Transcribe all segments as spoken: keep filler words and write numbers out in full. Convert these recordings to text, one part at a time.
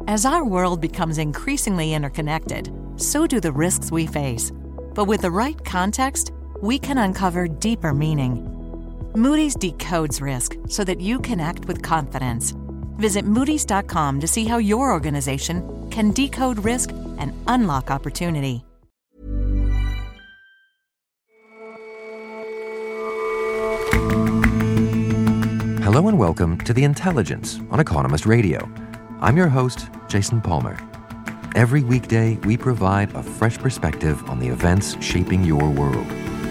As our world becomes increasingly interconnected, so do the risks we face. But with the right context, we can uncover deeper meaning. Moody's decodes risk so that you can act with confidence. Visit Moody's dot com to see how your organization can decode risk and unlock opportunity. Hello and welcome to The Intelligence on Economist Radio. I'm your host, Jason Palmer. Every weekday, we provide a fresh perspective on the events shaping your world.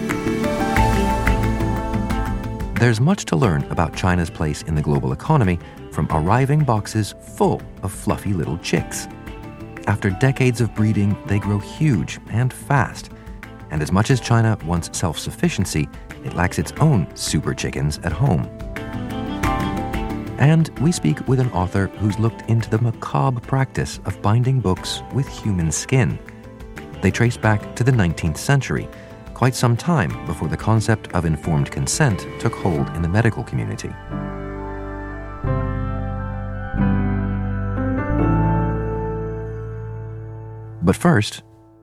There's much to learn about China's place in the global economy from arriving boxes full of fluffy little chicks. After decades of breeding, they grow huge and fast. And as much as China wants self-sufficiency, it lacks its own super chickens at home. And we speak with an author who's looked into the macabre practice of binding books with human skin. They trace back to the nineteenth century, quite some time before the concept of informed consent took hold in the medical community. But first,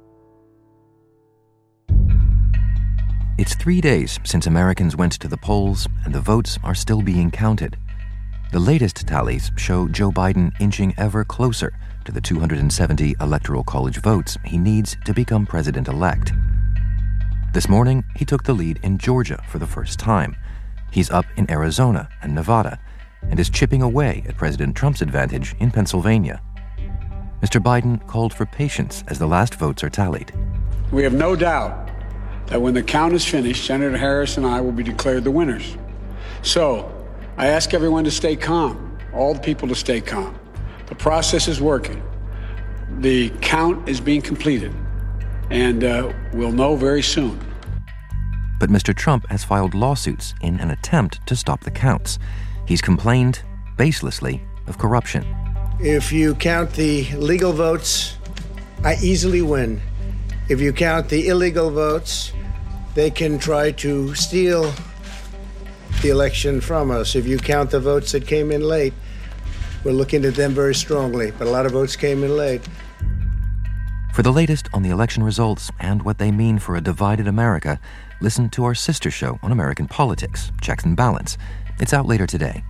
it's three days since Americans went to the polls, and the votes are still being counted. The latest tallies show Joe Biden inching ever closer to the two hundred seventy Electoral College votes he needs to become president-elect. This morning, he took the lead in Georgia for the first time. He's up in Arizona and Nevada, and is chipping away at President Trump's advantage in Pennsylvania. Mister Biden called for patience as the last votes are tallied. We have no doubt that when the count is finished, Senator Harris and I will be declared the winners. So, I ask everyone to stay calm, all the people to stay calm. The process is working. The count is being completed, and uh, we'll know very soon. But Mister Trump has filed lawsuits in an attempt to stop the counts. He's complained, baselessly, of corruption. If you count the legal votes, I easily win. If you count the illegal votes, they can try to steal the election from us. If you count the votes that came in late, we're looking at them very strongly, but a lot of votes came in late. For the latest on the election results and what they mean for a divided America, listen to our sister show on American politics, Checks and Balance. It's out later today.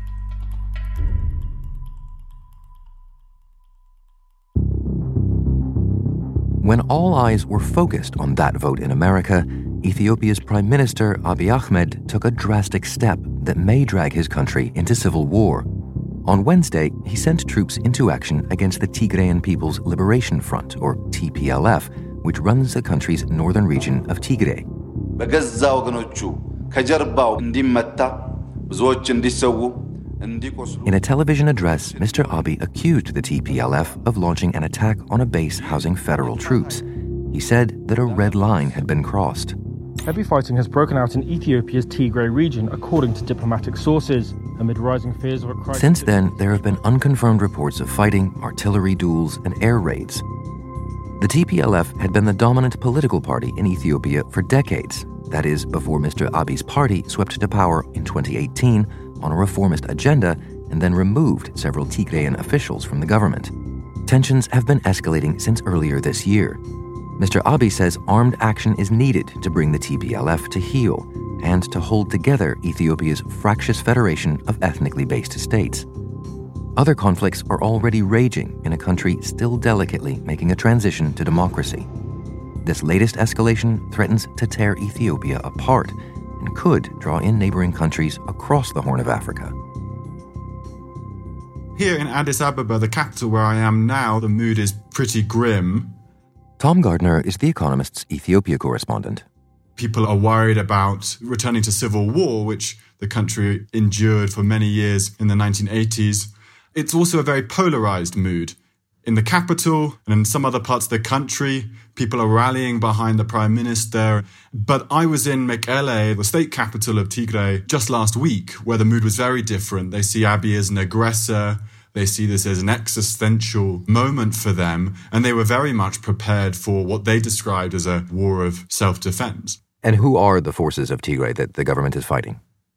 When all eyes were focused on that vote in America, Ethiopia's Prime Minister Abiy Ahmed took a drastic step that may drag his country into civil war. On Wednesday, he sent troops into action against the Tigrayan People's Liberation Front, or T P L F, which runs the country's northern region of Tigray. In a television address, Mister Abiy accused the T P L F of launching an attack on a base housing federal troops. He said that a red line had been crossed. Heavy fighting has broken out in Ethiopia's Tigray region, according to diplomatic sources, amid rising fears of a crisis. Since then, there have been unconfirmed reports of fighting, artillery duels, and air raids. The T P L F had been the dominant political party in Ethiopia for decades. That is, before Mister Abiy's party swept to power in twenty eighteen on a reformist agenda and then removed several Tigrayan officials from the government. Tensions have been escalating since earlier this year. Mister Abiy says armed action is needed to bring the T P L F to heel and to hold together Ethiopia's fractious federation of ethnically based states. Other conflicts are already raging in a country still delicately making a transition to democracy. This latest escalation threatens to tear Ethiopia apart and could draw in neighboring countries across the Horn of Africa. Here in Addis Ababa, the capital where I am now, the mood is pretty grim. Tom Gardner is The Economist's Ethiopia correspondent. People are worried about returning to civil war, which the country endured for many years in the nineteen eighties. It's also a very polarized mood. In the capital and in some other parts of the country, people are rallying behind the prime minister. But I was in Mekelle, the state capital of Tigray, just last week, where the mood was very different. They see Abiy as an aggressor. They see this as an existential moment for them. And they were very much prepared for what they described as a war of self-defense. And who are the forces of Tigray that the government is fighting?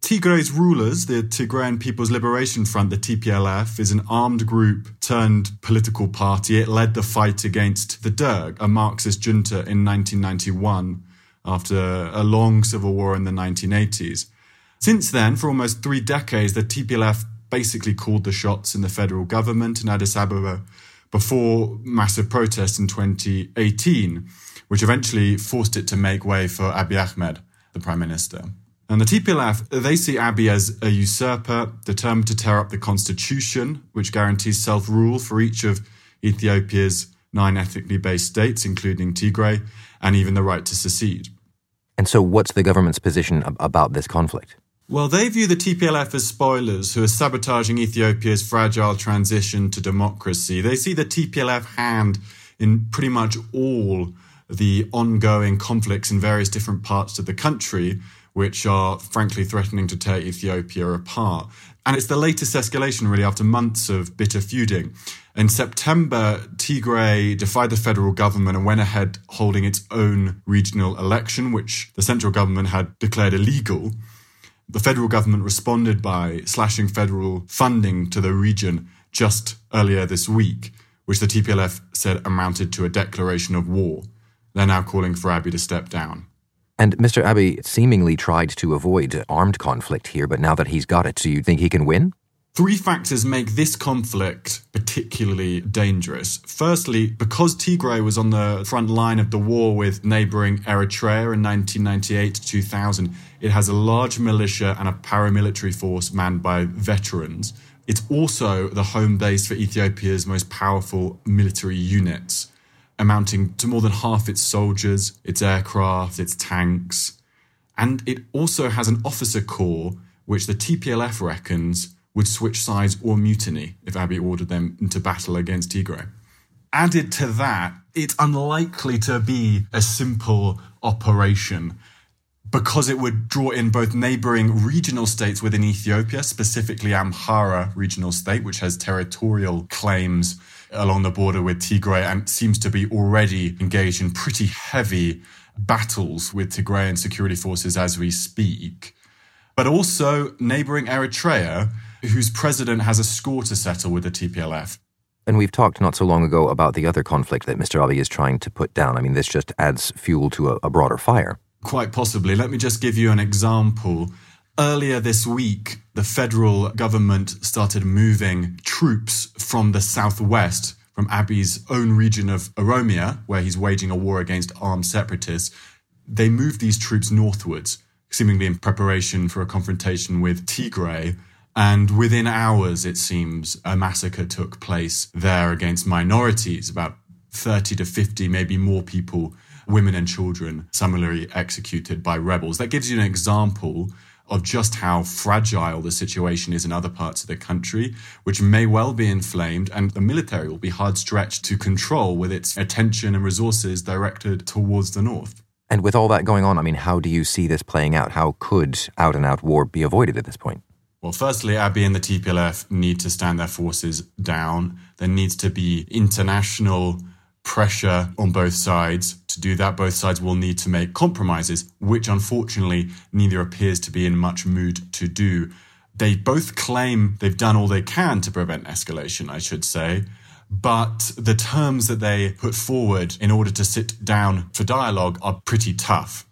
Tigray's rulers, the Tigrayan People's Liberation Front, the T P L F, is an armed group turned political party. It led the fight against the Derg, a Marxist junta, in nineteen ninety-one, after a long civil war in the nineteen eighties. Since then, for almost three decades, the T P L F basically called the shots in the federal government in Addis Ababa before massive protests in twenty eighteen, which eventually forced it to make way for Abiy Ahmed, the prime minister. And the T P L F, they see Abiy as a usurper, determined to tear up the constitution, which guarantees self-rule for each of Ethiopia's nine ethnically based states, including Tigray, and even the right to secede. And so what's the government's position ab- about this conflict? Well, they view the T P L F as spoilers who are sabotaging Ethiopia's fragile transition to democracy. They see the T P L F hand in pretty much all the ongoing conflicts in various different parts of the country, which are frankly threatening to tear Ethiopia apart. And it's the latest escalation, really, after months of bitter feuding. In September, Tigray defied the federal government and went ahead holding its own regional election, which the central government had declared illegal. The federal government responded by slashing federal funding to the region just earlier this week, which the T P L F said amounted to a declaration of war. They're now calling for Abiy to step down. And Mister Abiy seemingly tried to avoid armed conflict here, but now that he's got it, do you think he can win? Three factors make this conflict particularly dangerous. Firstly, because Tigray was on the front line of the war with neighbouring Eritrea in nineteen ninety-eight to two thousand, it has a large militia and a paramilitary force manned by veterans. It's also the home base for Ethiopia's most powerful military units, amounting to more than half its soldiers, its aircraft, its tanks. And it also has an officer corps, which the T P L F reckons would switch sides or mutiny if Abiy ordered them into battle against Tigray. Added to that, it's unlikely to be a simple operation because it would draw in both neighbouring regional states within Ethiopia, specifically Amhara regional state, which has territorial claims along the border with Tigray and seems to be already engaged in pretty heavy battles with Tigrayan security forces as we speak. But also neighbouring Eritrea, whose president has a score to settle with the T P L F. And we've talked not so long ago about the other conflict that Mister Abiy is trying to put down. I mean, this just adds fuel to a, a broader fire. Quite possibly. Let me just give you an example. Earlier this week, the federal government started moving troops from the southwest, from Abiy's own region of Oromia, where he's waging a war against armed separatists. They moved these troops northwards, seemingly in preparation for a confrontation with Tigray. And within hours, it seems, a massacre took place there against minorities, about thirty to fifty, maybe more people, women and children, summarily executed by rebels. That gives you an example of just how fragile the situation is in other parts of the country, which may well be inflamed, and the military will be hard stretched to control with its attention and resources directed towards the north. And with all that going on, I mean, how do you see this playing out? How could out-and-out war be avoided at this point? Well, firstly, Abiy and the T P L F need to stand their forces down. There needs to be international pressure on both sides. To do that, both sides will need to make compromises, which unfortunately neither appears to be in much mood to do. They both claim they've done all they can to prevent escalation, I should say, but the terms that they put forward in order to sit down for dialogue are pretty tough.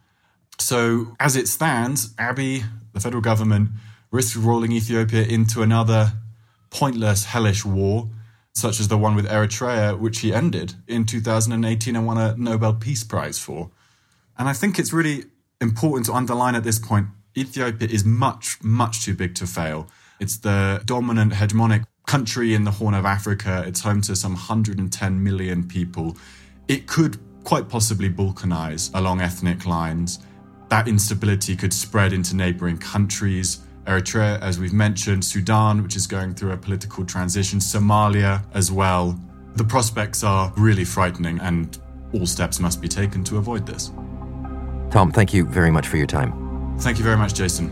So as it stands, Abiy, the federal government, risks rolling Ethiopia into another pointless, hellish war, such as the one with Eritrea, which he ended in two thousand eighteen and won a Nobel Peace Prize for. And I think it's really important to underline at this point, Ethiopia is much, much too big to fail. It's the dominant, hegemonic country in the Horn of Africa. It's home to some one hundred ten million people. It could quite possibly balkanize along ethnic lines. That instability could spread into neighbouring countries. Eritrea, as we've mentioned, Sudan, which is going through a political transition, Somalia as well. The prospects are really frightening, and all steps must be taken to avoid this. Tom, thank you very much for your time. Thank you very much, Jason.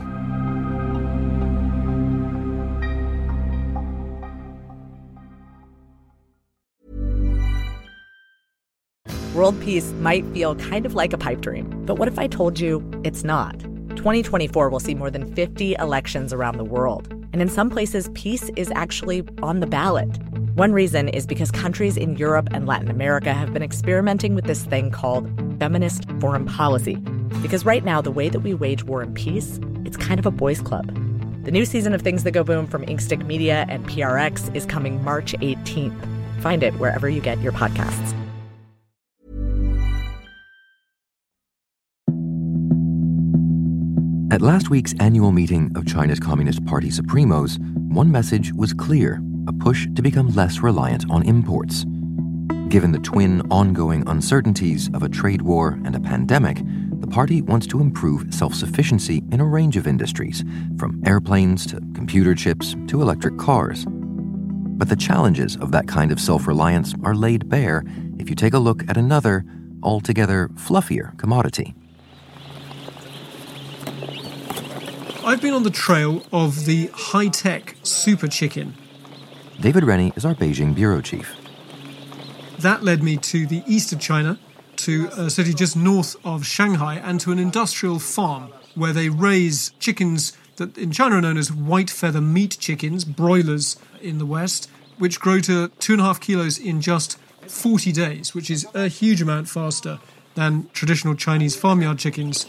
World peace might feel kind of like a pipe dream, but what if I told you it's not? twenty twenty-four will see more than fifty elections around the world. And in some places, peace is actually on the ballot. One reason is because countries in Europe and Latin America have been experimenting with this thing called feminist foreign policy. Because right now, the way that we wage war and peace, it's kind of a boys' club. The new season of Things That Go Boom from Inkstick Media and P R X is coming March eighteenth. Find it wherever you get your podcasts. At last week's annual meeting of China's Communist Party Supremos, one message was clear: a push to become less reliant on imports. Given the twin ongoing uncertainties of a trade war and a pandemic, the party wants to improve self-sufficiency in a range of industries, from airplanes to computer chips to electric cars. But the challenges of that kind of self-reliance are laid bare if you take a look at another, altogether fluffier commodity. I've been on the trail of the high-tech super chicken. David Rennie is our Beijing bureau chief. That led me to the east of China, to a city just north of Shanghai, and to an industrial farm where they raise chickens that in China are known as white feather meat chickens, broilers in the West, which grow to two and a half kilos in just forty days, which is a huge amount faster than traditional Chinese farmyard chickens.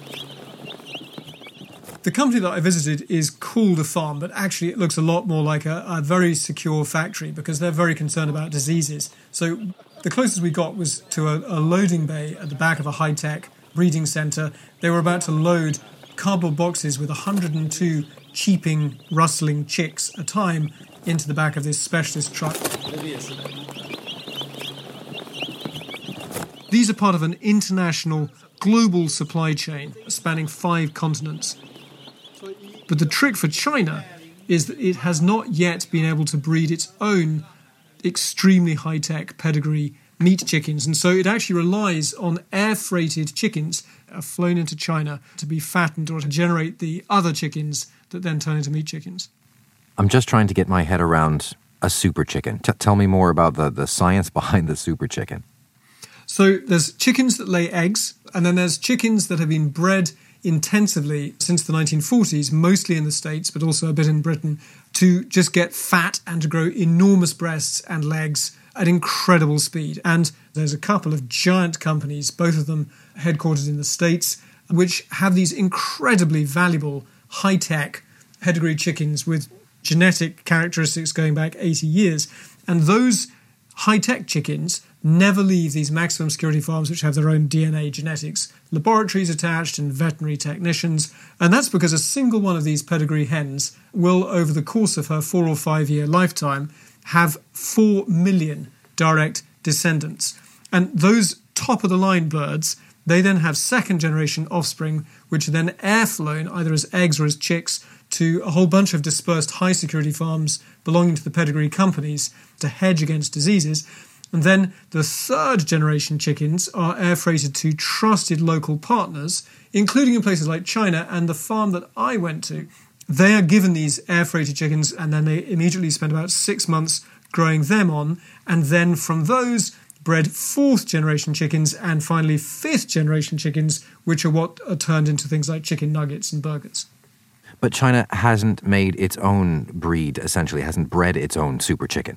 The company that I visited is called a farm, but actually it looks a lot more like a, a very secure factory because they're very concerned about diseases. So the closest we got was to a, a loading bay at the back of a high-tech breeding centre. They were about to load cardboard boxes with one hundred two cheeping, rustling chicks a time into the back of this specialist truck. These are part of an international, global supply chain spanning five continents. But the trick for China is that it has not yet been able to breed its own extremely high-tech pedigree meat chickens. And so it actually relies on air-freighted chickens are flown into China to be fattened or to generate the other chickens that then turn into meat chickens. I'm just trying to get my head around a super chicken. T- tell me more about the, the science behind the super chicken. So there's chickens that lay eggs, and then there's chickens that have been bred intensively since the nineteen forties, mostly in the States, but also a bit in Britain, to just get fat and to grow enormous breasts and legs at incredible speed. And there's a couple of giant companies, both of them headquartered in the States, which have these incredibly valuable, high-tech pedigree chickens with genetic characteristics going back eighty years. And those high-tech chickens never leave these maximum security farms which have their own D N A genetics laboratories attached and veterinary technicians. And that's because a single one of these pedigree hens will, over the course of her four or five year lifetime, have four million direct descendants. And those top-of-the-line birds, they then have second-generation offspring, which are then air-flown, either as eggs or as chicks, to a whole bunch of dispersed high-security farms belonging to the pedigree companies to hedge against diseases. And then the third-generation chickens are air-freighted to trusted local partners, including in places like China and the farm that I went to. They are given these air-freighted chickens, and then they immediately spend about six months growing them on, and then from those bred fourth-generation chickens and finally fifth-generation chickens, which are what are turned into things like chicken nuggets and burgers. But China hasn't made its own breed, essentially, hasn't bred its own super chicken.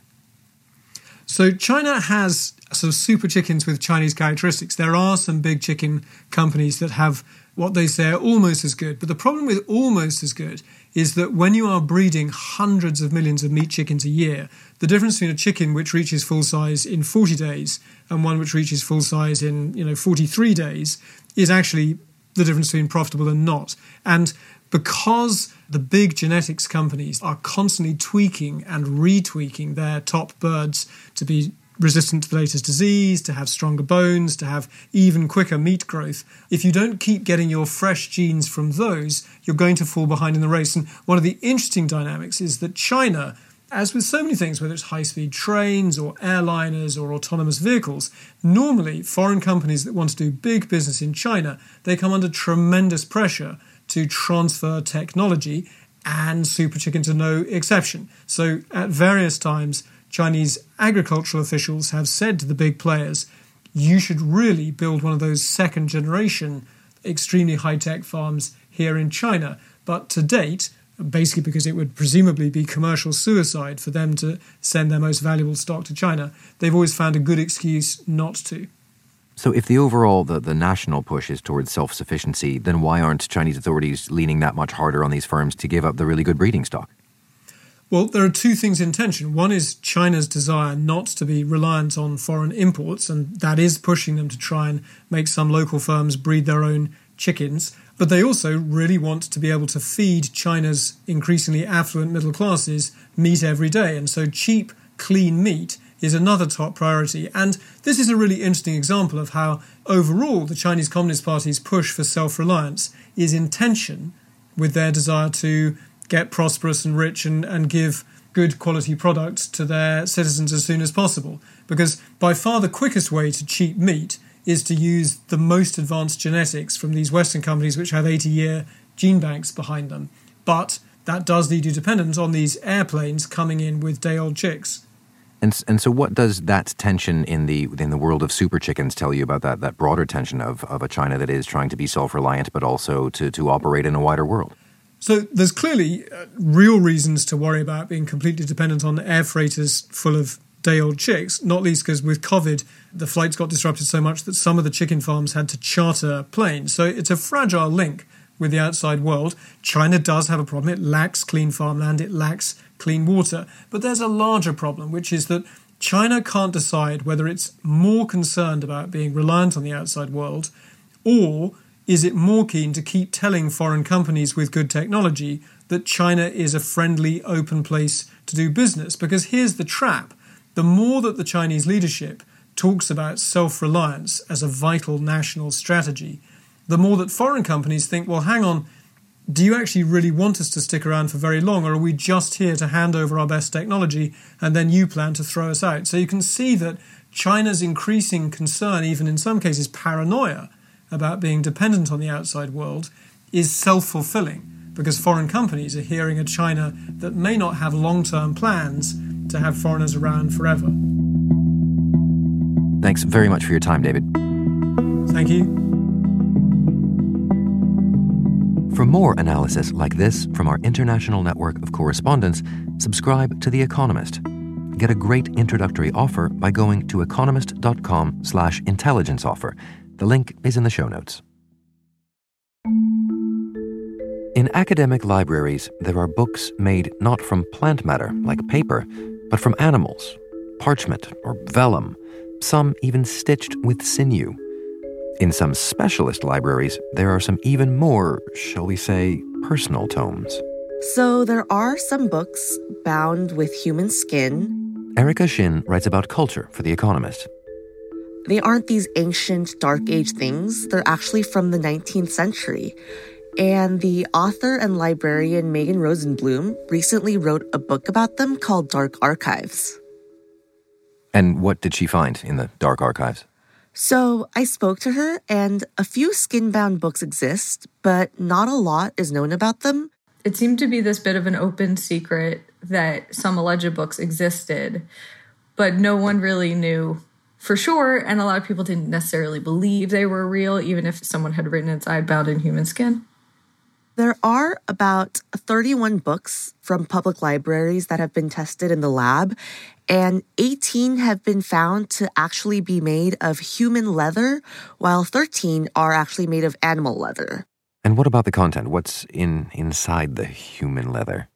So China has sort of super chickens with Chinese characteristics. There are some big chicken companies that have what they say are almost as good. But the problem with almost as good is that when you are breeding hundreds of millions of meat chickens a year, the difference between a chicken which reaches full size in forty days and one which reaches full size in, you know, forty-three days is actually the difference between profitable and not. And because the big genetics companies are constantly tweaking and retweaking their top birds to be resistant to the latest disease, to have stronger bones, to have even quicker meat growth, if you don't keep getting your fresh genes from those, you're going to fall behind in the race. And one of the interesting dynamics is that China, as with so many things, whether it's high-speed trains or airliners or autonomous vehicles, normally foreign companies that want to do big business in China, they come under tremendous pressure to transfer technology, and super chickens are no exception. So at various times, Chinese agricultural officials have said to the big players, you should really build one of those second-generation extremely high-tech farms here in China. But to date, basically because it would presumably be commercial suicide for them to send their most valuable stock to China, they've always found a good excuse not to. So if the overall, the, the national push is towards self-sufficiency, then why aren't Chinese authorities leaning that much harder on these firms to give up the really good breeding stock? Well, there are two things in tension. One is China's desire not to be reliant on foreign imports, and that is pushing them to try and make some local firms breed their own chickens. But they also really want to be able to feed China's increasingly affluent middle classes meat every day. And so cheap, clean meat is another top priority. And this is a really interesting example of how overall the Chinese Communist Party's push for self-reliance is in tension with their desire to get prosperous and rich and, and give good quality products to their citizens as soon as possible. Because by far the quickest way to cheap meat is to use the most advanced genetics from these Western companies which have eighty-year gene banks behind them. But that does lead you dependent on these airplanes coming in with day-old chicks. And and so what does that tension in the in the world of super chickens tell you about that, that broader tension of, of a China that is trying to be self-reliant but also to, to operate in a wider world? So there's clearly uh, real reasons to worry about being completely dependent on air freighters full of day-old chicks, not least because with COVID, the flights got disrupted so much that some of the chicken farms had to charter planes. So it's a fragile link with the outside world. China does have a problem. It lacks clean farmland. It lacks clean water. But there's a larger problem, which is that China can't decide whether it's more concerned about being reliant on the outside world, or is it more keen to keep telling foreign companies with good technology that China is a friendly, open place to do business? Because here's the trap. The more that the Chinese leadership talks about self-reliance as a vital national strategy, the more that foreign companies think, well, hang on, do you actually really want us to stick around for very long, or are we just here to hand over our best technology and then you plan to throw us out? So you can see that China's increasing concern, even in some cases paranoia, about being dependent on the outside world is self-fulfilling, because foreign companies are hearing a China that may not have long-term plans to have foreigners around forever. Thanks very much for your time, David. Thank you. For more analysis like this from our international network of correspondents, subscribe to The Economist. Get a great introductory offer by going to economist.com slash intelligence offer. The link is in the show notes. In academic libraries, there are books made not from plant matter, like paper, but from animals, parchment or vellum, some even stitched with sinew. In some specialist libraries, there are some even more, shall we say, personal tomes. So there are some books bound with human skin. Erica Shin writes about culture for The Economist. They aren't these ancient Dark Age things. They're actually from the nineteenth century. And the author and librarian Megan Rosenblum recently wrote a book about them called Dark Archives. And what did she find in the Dark Archives? So I spoke to her, and a few skin-bound books exist, but not a lot is known about them. It seemed to be this bit of an open secret that some alleged books existed, but no one really knew for sure, and a lot of people didn't necessarily believe they were real, even if someone had written inside bound in human skin. There are about thirty-one books from public libraries that have been tested in the lab, and eighteen have been found to actually be made of human leather, while thirteen are actually made of animal leather. And what about the content? What's in inside the human leather?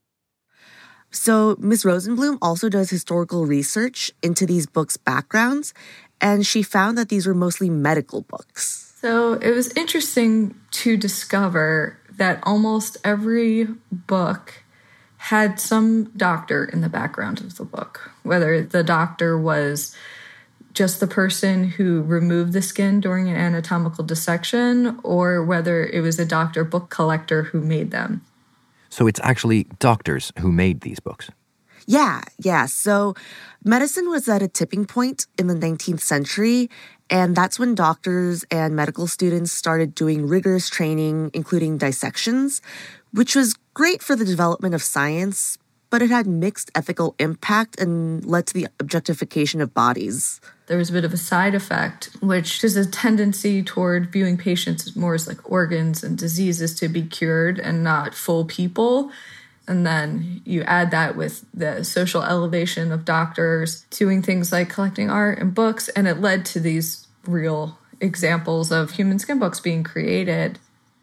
So Miz Rosenblum also does historical research into these books' backgrounds, and she found that these were mostly medical books. So it was interesting to discover that almost every book had some doctor in the background of the book, whether the doctor was just the person who removed the skin during an anatomical dissection or whether it was a doctor book collector who made them. So it's actually doctors who made these books? Yeah, yeah. So medicine was at a tipping point in the nineteenth century, and that's when doctors and medical students started doing rigorous training, including dissections, which was great for the development of science, but it had mixed ethical impact and led to the objectification of bodies. There was a bit of a side effect, which is a tendency toward viewing patients more as like organs and diseases to be cured and not full people. And then you add that with the social elevation of doctors doing things like collecting art and books, and it led to these real examples of human skin books being created.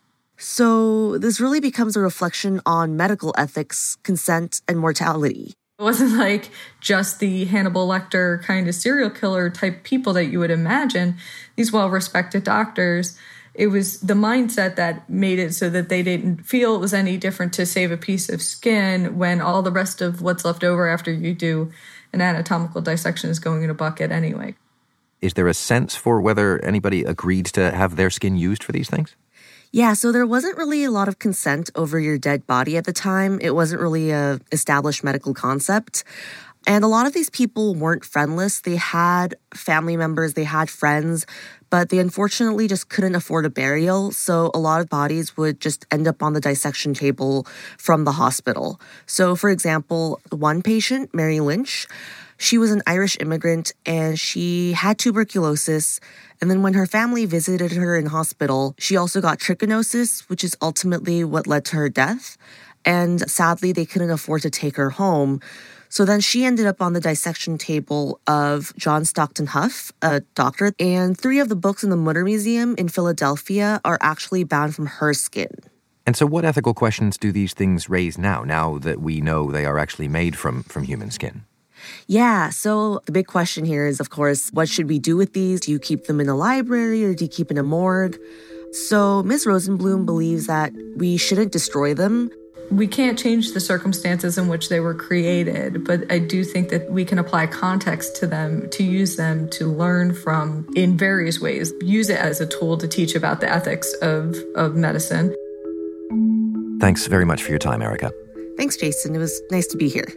So this really becomes a reflection on medical ethics, consent, and mortality. It wasn't like just the Hannibal Lecter kind of serial killer type people that you would imagine, these well-respected doctors. It was the mindset that made it so that they didn't feel it was any different to save a piece of skin when all the rest of what's left over after you do an anatomical dissection is going in a bucket anyway. Is there a sense for whether anybody agreed to have their skin used for these things? Yeah, so there wasn't really a lot of consent over your dead body at the time. It wasn't really a established medical concept. And a lot of these people weren't friendless. They had family members, they had friends, but they unfortunately just couldn't afford a burial. So a lot of bodies would just end up on the dissection table from the hospital. So for example, one patient, Mary Lynch, she was an Irish immigrant and she had tuberculosis. And then when her family visited her in hospital, she also got trichinosis, which is ultimately what led to her death. And sadly, they couldn't afford to take her home. So then she ended up on the dissection table of John Stockton Huff, a doctor. And three of the books in the Mutter Museum in Philadelphia are actually bound from her skin. And so what ethical questions do these things raise now, now that we know they are actually made from, from human skin? Yeah, so the big question here is, of course, what should we do with these? Do you keep them in a library or do you keep in a morgue? So Miz Rosenblum believes that we shouldn't destroy them. We can't change the circumstances in which they were created, but I do think that we can apply context to them, to use them, to learn from in various ways. Use it as a tool to teach about the ethics of, of medicine. Thanks very much for your time, Erica. Thanks, Jason. It was nice to be here.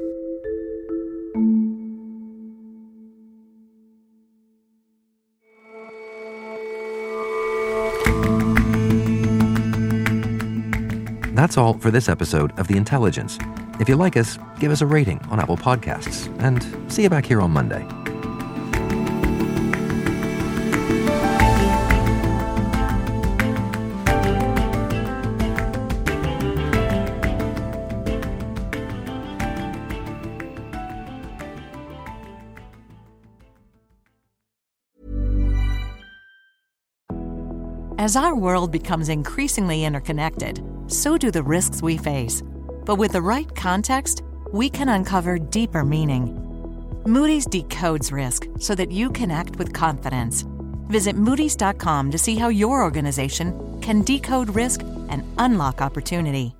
That's all for this episode of The Intelligence. If you like us, give us a rating on Apple Podcasts, and see you back here on Monday. As our world becomes increasingly interconnected, so do the risks we face. But with the right context, we can uncover deeper meaning. Moody's decodes risk so that you can act with confidence. Visit Moody's dot com to see how your organization can decode risk and unlock opportunity.